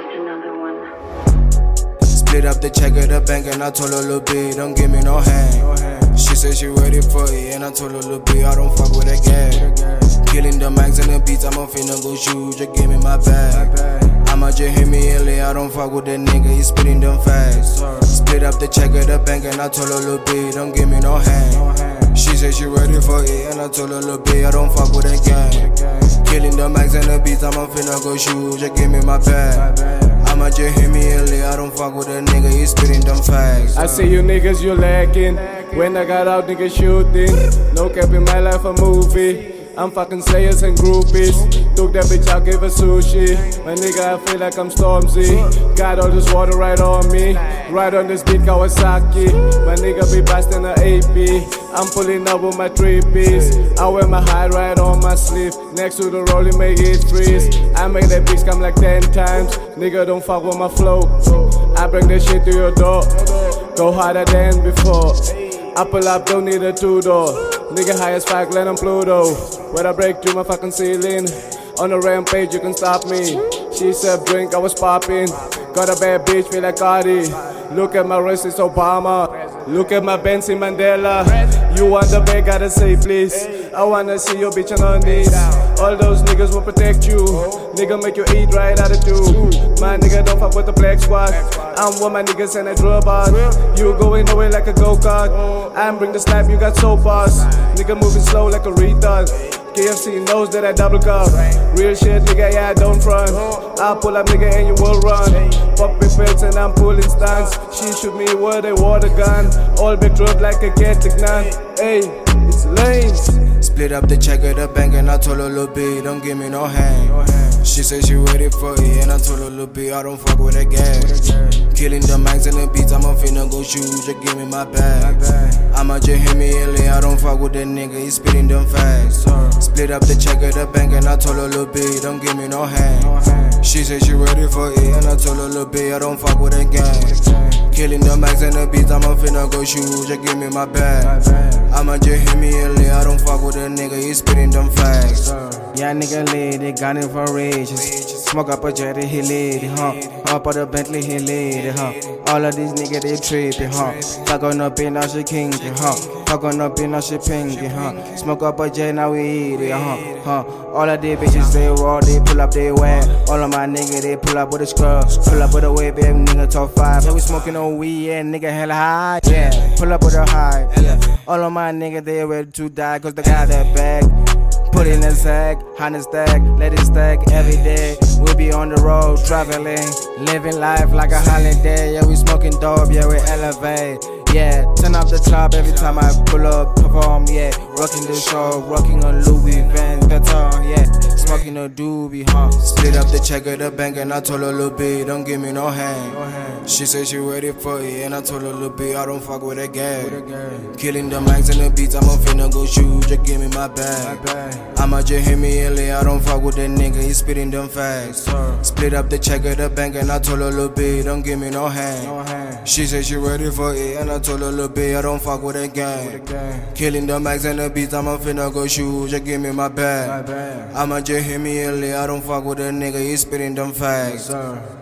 another one. Split up the check of the bank and I told her, little bitch, don't give me no hand. She said she ready for it and I told her, little bitch, I don't fuck with that gas. Killing the mics and the beats, I'm finna go shoot, just give me my bag. I'ma just hit me LA, I don't fuck with that nigga, he spitting them facts. Split up the check of the bank and I told her, little bitch, don't give me no hand. She said she ready for it and I told her, little bitch, I don't fuck with that gang. Killing the mics and the beats, I'ma finna go shoot, just give me my bag. I'ma just hit me LA, I don't fuck with that nigga, he spitting them facts. I see you niggas, you lacking. When I got out, niggas shooting. No cap in my life, a movie. I'm fucking slayers and groupies. Took that bitch out, gave her sushi. My nigga, I feel like I'm Stormzy. Got all this water right on me. Right on this beat, Kawasaki. My nigga be bustin' a AP. I'm pulling up with my 3-piece. I wear my high right on my sleeve. Next to the rolling, make it freeze. I make that bitch come like 10 times. Nigga, don't fuck with my flow. I bring that shit to your door. Go harder than before. I pull up, don't need a two-door. Nigga high as fuck, land on Pluto. When I break through my fucking ceiling. On a rampage, you can stop me. She said drink, I was popping. Got a bad bitch, feel like Cardi. Look at my wrist, it's Obama. Look at my Benzi Mandela. You want the bag, gotta say please. I wanna see your bitch on her knees. All those niggas will protect you. Nigga make you eat right out of two. My nigga don't fuck with the black squad. I'm with my niggas and I drew a bar. You going away like a go-kart. I'm bring the slap, you got so fast. Nigga moving slow like a retard. KFC knows that I double cup. Real shit, nigga, yeah, I don't front. I pull up, nigga, and you will run. Popping pills and I'm pulling stunts. She shoot me with a water gun. All big drop like a Catholic nun. Hey, it's lanes. Split up the check of the bank and I told her, little bitch, don't give me no hand. She said she ready for it and I told her, little bitch, I don't fuck with that gas. Killing the mics and the beats, I'ma finna go shoot, just give me my bag. I'ma just hit me LA, I don't fuck with that nigga, he spitting them facts. Split up the check of the bank and I told her, little bitch, don't give me no hand. She said she ready for it and I told her, little bitch, I don't fuck with that gang. Killing the mics and the beats, I'ma finna go shoot, just give me my bag. I'ma just hit me LA, I don't fuck with that nigga, he spitting them facts. Yeah, nigga lit, they got it for riches. Smoke up a jetty, he lit it, huh? Up on the Bentley, he lit it, huh? All of these niggas, they trippin', huh? Fuck on up in, now she kinky, huh? Fuck on up in, now she pinky, huh? Smoke up a jet, now we eat it, huh? All of these bitches, they raw, they pull up, they wet. All of my niggas, they pull up with a scrub. Pull up with a whip, baby, nigga, top 5. Yeah, we smoking on weed, yeah, nigga, hella high, yeah. Pull up with a high, yeah. All of my niggas, they ready to die, cause they got that bag. Put in a sack, honey stack, let it stack every day. We be on the road, traveling, living life like a holiday. Yeah, we smoking dope, yeah, we elevate. Yeah, turn up the top every time I pull up, perform, yeah. Rocking the show, rocking on Louis Vuitton, yeah. Smoking a doobie, huh? Split up the check of the bank and I told her, little bitch, don't give me no hand. She said she ready for it and I told her, little bitch, I don't fuck with that gas. Killing the mics and the beats, I'ma finna go shoot, just give me my bag. I'ma just hit me LA, I don't fuck with that nigga, he spitting them facts. Split up the check of the bank and I told her, little bitch, don't give me no hand. She said she ready for it and I told her, little bitch, I don't fuck with that gang. Killing the mics and the beats, I'ma finna go shoot, just give me my bag. I'ma just hit me LA, I don't fuck with that nigga, he spitting them facts.